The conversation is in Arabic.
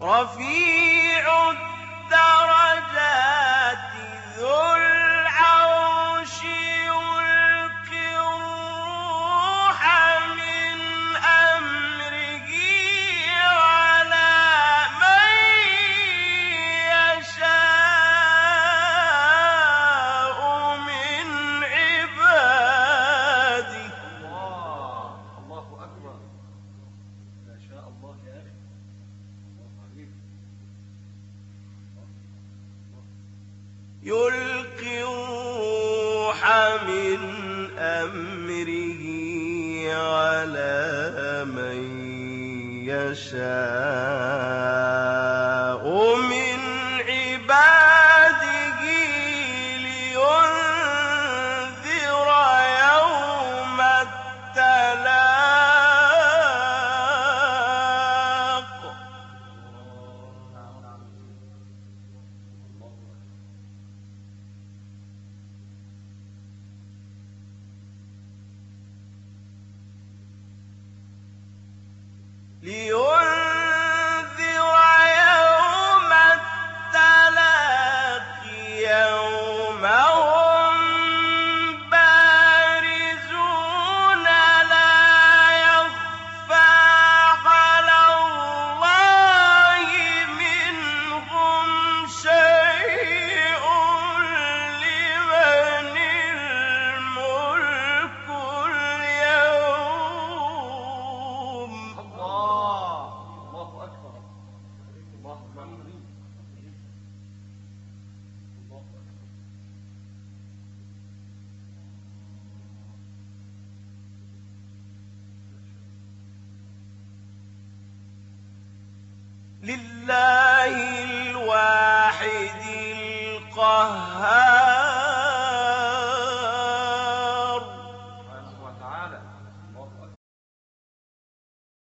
رفيع الدرجات ذو العرش يلقي الروح من أمره على من يشاء من عباده. الله أكبر. ما شاء الله يا أخي. يلقي الروح من أمره على من يشاء من عباده لينذر يوم التلاق. لينذر يوم التلاق يوم هم بارزون لا يخفى على الله منهم شيء لمن الملك اليوم. الله أكبر. الله أكبر. لله